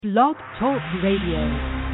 Blog Talk Radio.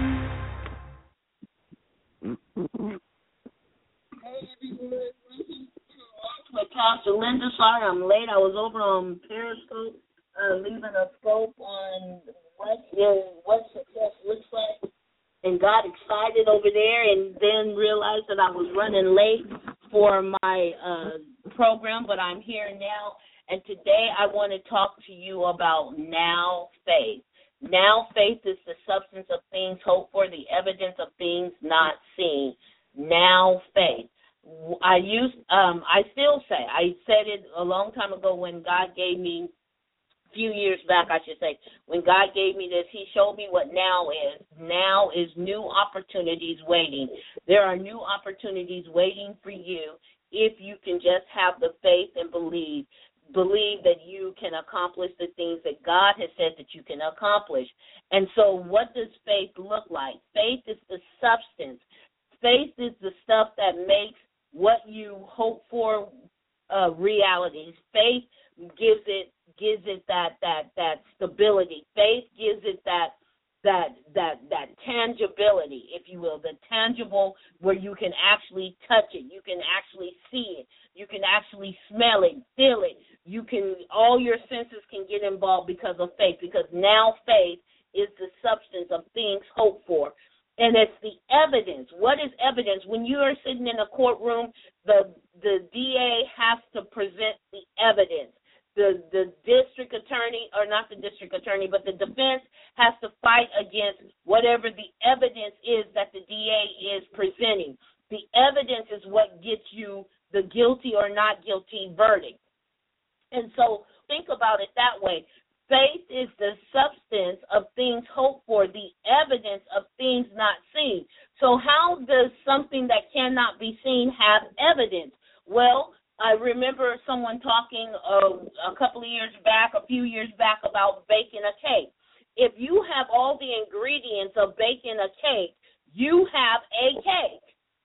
With Pastor Linda. Sorry I'm late. I was over on Periscope, leaving a scope on what success looks like, and got excited over there, and then realized that I was running late for my program, but I'm here now, and today I want to talk to you about now faith. Now faith is the substance of things hoped for, the evidence of things not seen. Now faith. I still say, I said it a long time ago when God gave me, a few years back I should say, when God gave me this, he showed me what now is. Now is new opportunities waiting. There are new opportunities waiting for you if you can just have the faith and believe that you can accomplish the things that God has said that you can accomplish. And so what does faith look like? Faith is the substance. Faith is the stuff that makes what you hope for realities. Faith gives it that stability. Faith gives it that tangibility, if you will, the tangible where you can actually touch it, you can actually see it, you can actually smell it, feel it. All your senses can get involved because of faith, because now faith is the substance of things hoped for. And it's the evidence. What is evidence? When you are sitting in a courtroom, the DA has to present the evidence. The district attorney, or not the district attorney, but the defense has to fight against whatever the evidence is that the DA is presenting. The evidence is what gets you the guilty or not guilty verdict. And so think about it that way. Faith is the substance of things hoped for, the evidence of things not seen. So how does something that cannot be seen have evidence? Well, I remember someone talking a few years back about baking a cake. If you have all the ingredients of baking a cake, you have a cake.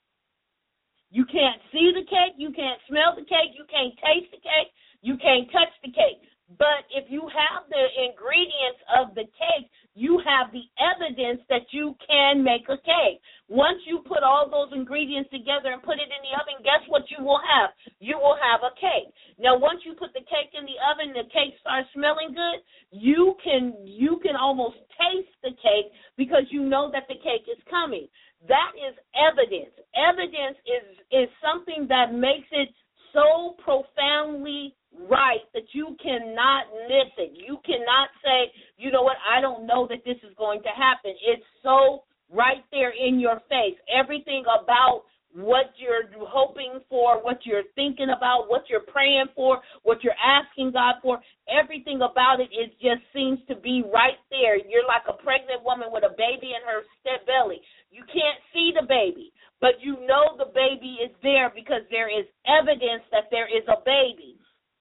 You can't see the cake, you can't smell the cake, you can't taste the cake, you can't touch the cake. But if you have the ingredients of the cake, you have the evidence that you can make a cake. Once you put all those ingredients together and put it in the oven, guess what you will have? You will have a cake. Now, once you put the cake in the oven, the cake starts smelling good, you can almost taste the cake because you know that the cake is coming. That is evidence. Evidence is something that makes it so profoundly right that you cannot miss it. You cannot say, you know what, I don't know that this is going to happen. It's so right there in your face. Everything about what you're hoping for, what you're thinking about, what you're praying for, what you're asking God for, everything about it just seems to be right there. You're like a pregnant woman with a baby in her belly. You can't see the baby, but you know the baby is there because there is evidence that there is a baby.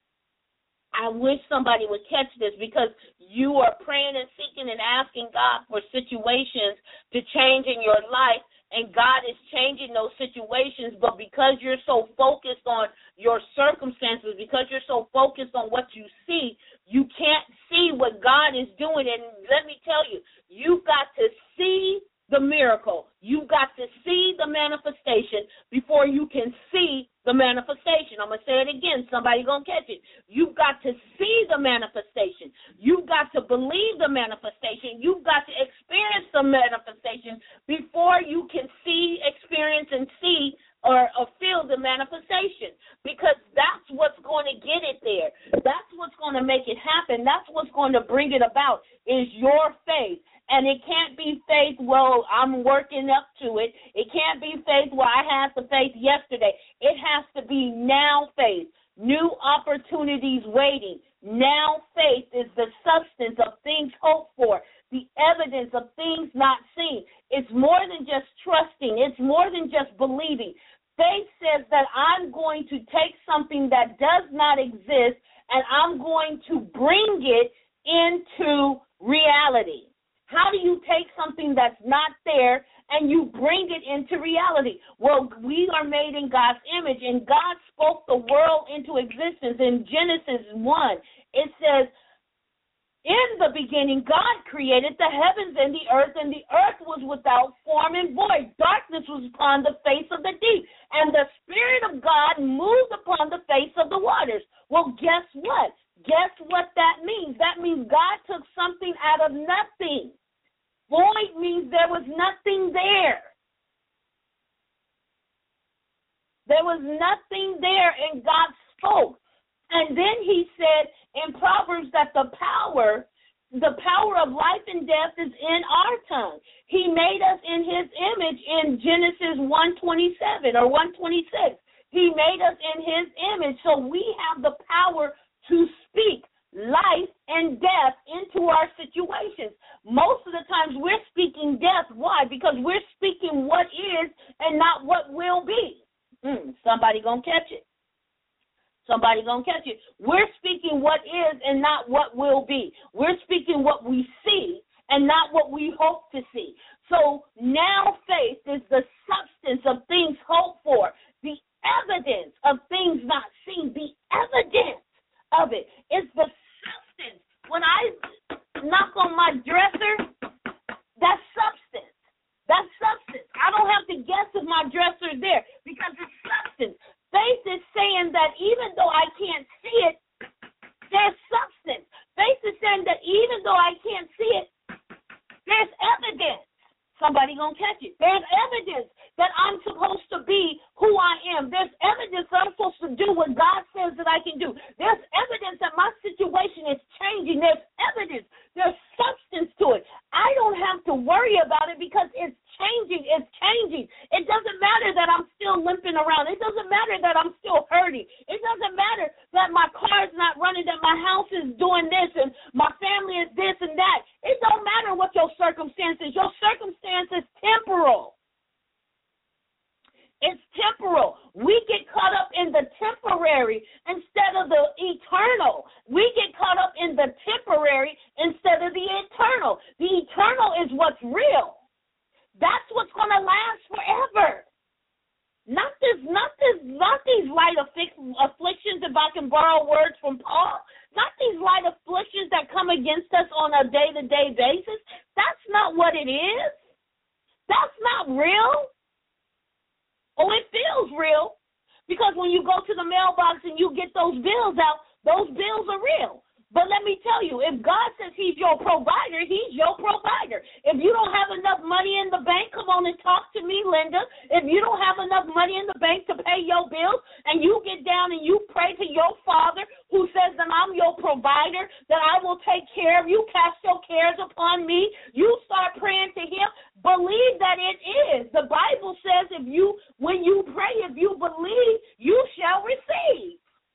I wish somebody would catch this because you are praying and seeking and asking God for situations to change in your life, and God is changing those situations, but because you're so focused on your circumstances, because you're so focused on what you see, you can't see what God is doing. And let me tell you, you've got to see the miracle. You've got to see the manifestation before you can see the manifestation. I'm going to say it again. Somebody going to catch it. You've got to see the manifestation. You've got to believe the manifestation. You've got to experience the manifestation before you can see, experience, and see or feel the manifestation, because that's what's going to get it there. That's what's going to make it happen. That's what's going to bring it about is your faith. And it can't be faith, well, I'm working up to it. It can't be faith, well, I had the faith yesterday. It has to be now faith, new opportunities waiting. Now faith is the substance of things hoped for, the evidence of things not seen. It's more than just trusting. It's more than just believing. Faith says that I'm going to take something that does not exist and I'm going to bring it into reality. How do you take something that's not there and you bring it into reality? Well, we are made in God's image, and God spoke the world into existence. In Genesis 1, it says, In the beginning, God created the heavens and the earth was without form and void. Darkness was upon the face of the deep, and the Spirit of God moved upon the face of the waters. Well, guess what? Guess what that means? That means God took something out of nothing. Void means there was nothing there. There was nothing there, and God spoke. And then he said in Proverbs that the power of life and death is in our tongue. He made us in his image in Genesis 1:27 or 1:26. He made us in his image, so we have the power to speak life and death into our situations. Most of the times we're speaking death. Why? Because we're speaking what is and not what will be. Somebody gonna catch it. Somebody gonna catch it. We're speaking what is and not what will be. We're speaking what we see and not what we hope to see. So now faith is the substance of things hoped for, the evidence of things not seen. The evidence of it is the substance. When I knock on my dresser, that's substance. That's substance. I don't have to guess if my dresser is there because it's substance. Faith is saying that even though I can't see it, there's substance. Faith is saying that even though I can't see it, there's evidence. Somebody gonna catch it. There's evidence that I'm supposed to be who I am. There's evidence that I'm supposed to do what God says that I can do. There's evidence that my situation is changing. There's evidence. There's substance to it. I don't have to worry about it because it's changing. It's changing. It doesn't matter that I'm still limping around. It doesn't matter that I'm still hurting. It doesn't matter that my car's not running, that my house is doing this and my family is this and that. It don't matter what your circumstance is. Your circumstance is temporal. It's temporal. We get caught up in the temporary instead of the eternal. We get caught up in the temporary instead of the eternal. The eternal is what's real. That's what's going to last forever. Not these light afflictions, if I can borrow words from Paul. Not these light afflictions that come against us on a day-to-day basis. That's not what it is. That's not real. Oh, it feels real because when you go to the mailbox and you get those bills out, those bills are real. But let me tell you, if God says he's your provider, he's your provider. If you don't have enough money in the bank, come on and talk to me, Linda. If you don't have enough money in the bank to pay your bills and you get down and you pray to your Father who says that I'm your provider, that I will take care of you, cast your cares upon me, you start praying to him, believe that it is. The Bible says when you pray, if you believe, you shall receive.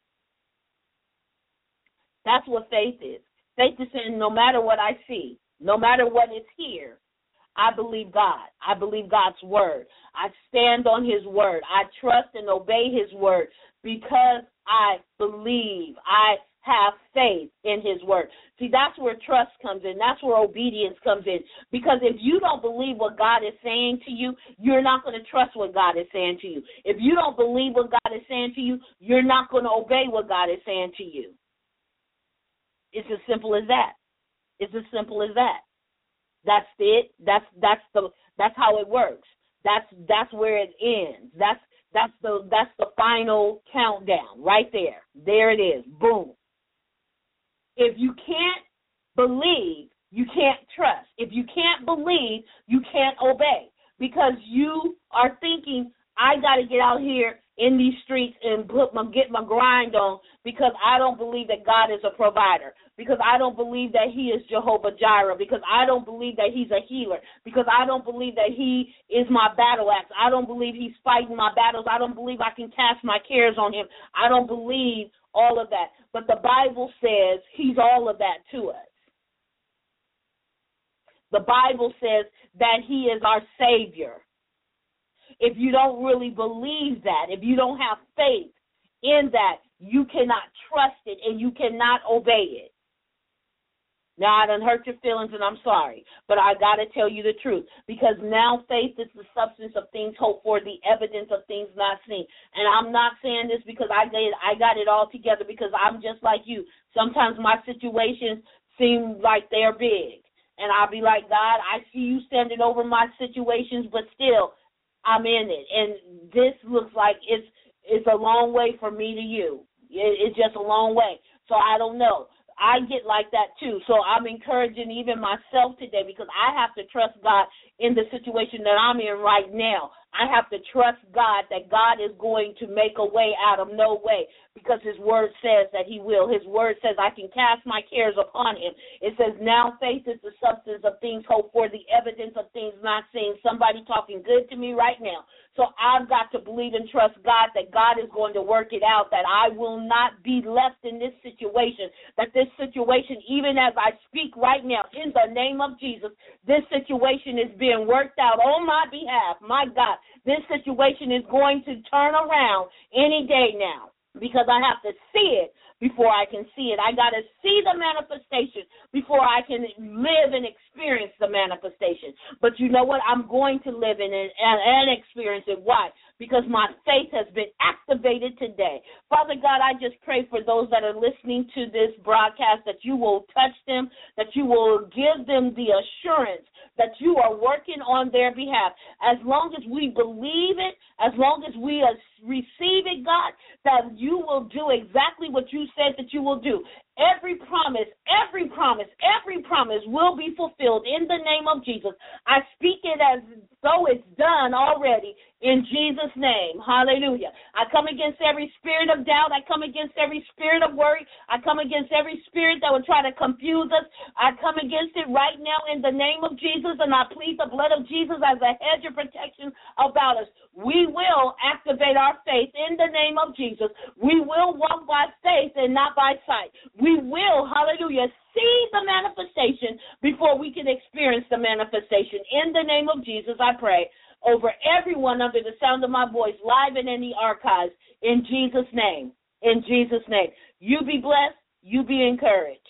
That's what faith is. Faith is saying no matter what I see, no matter what is here, I believe God. I believe God's word. I stand on his word. I trust and obey his word because I believe. I have faith in his word. See, that's where trust comes in. That's where obedience comes in. Because if you don't believe what God is saying to you, you're not going to trust what God is saying to you. If you don't believe what God is saying to you, you're not going to obey what God is saying to you. It's as simple as that. It's as simple as that. That's it. That's how it works. That's where it ends. That's the final countdown right there. There it is. Boom. If you can't believe, you can't trust. If you can't believe, you can't obey because you are thinking, I got to get out here in these streets and get my grind on because I don't believe that God is a provider, because I don't believe that he is Jehovah Jireh, because I don't believe that he's a healer, because I don't believe that he is my battle axe. I don't believe he's fighting my battles. I don't believe I can cast my cares on him. I don't believe all of that. But the Bible says he's all of that to us. The Bible says that he is our Savior. If you don't really believe that, if you don't have faith in that, you cannot trust it and you cannot obey it. Now, I done hurt your feelings, and I'm sorry, but I got to tell you the truth, because now faith is the substance of things hoped for, the evidence of things not seen. And I'm not saying this because I got it all together, because I'm just like you. Sometimes my situations seem like they're big. And I'll be like, God, I see you standing over my situations, but still I'm in it. And this looks like it's a long way from me to you. It's just a long way. So I don't know. I get like that too. So I'm encouraging even myself today because I have to trust God in the situation that I'm in right now. I have to trust God that God is going to make a way out of no way because his word says that he will. His word says I can cast my cares upon him. It says now faith is the substance of things hoped for, the evidence of things not seen. Somebody talking good to me right now. So I've got to believe and trust God that God is going to work it out, that I will not be left in this situation, that this situation, even as I speak right now, in the name of Jesus, this situation is being worked out on my behalf. My God, this situation is going to turn around any day now because I have to see it before I can see it. I got to see the manifestation before I can live and experience the manifestation. But you know what? I'm going to live in it and experience it. Why? Because my faith has been activated today. Father God, I just pray for those that are listening to this broadcast that you will touch them, that you will give them the assurance that you are working on their behalf. As long as we believe it, as long as we receive it, God, that you will do exactly what you said that you will do. Every promise will be fulfilled in the name of Jesus. I speak it as though it's done already in Jesus' name. Hallelujah. I come against every spirit of doubt. I come against every spirit of worry. I come against every spirit that would try to confuse us. I come against it right now in the name of Jesus, and I plead the blood of Jesus as a hedge of protection about us. We will activate our faith in the name of Jesus. We will walk by faith and not by sight. We will, hallelujah, see the manifestation before we can experience the manifestation. In the name of Jesus, I pray over everyone under the sound of my voice, live and in the archives, in Jesus' name. In Jesus' name. You be blessed. You be encouraged.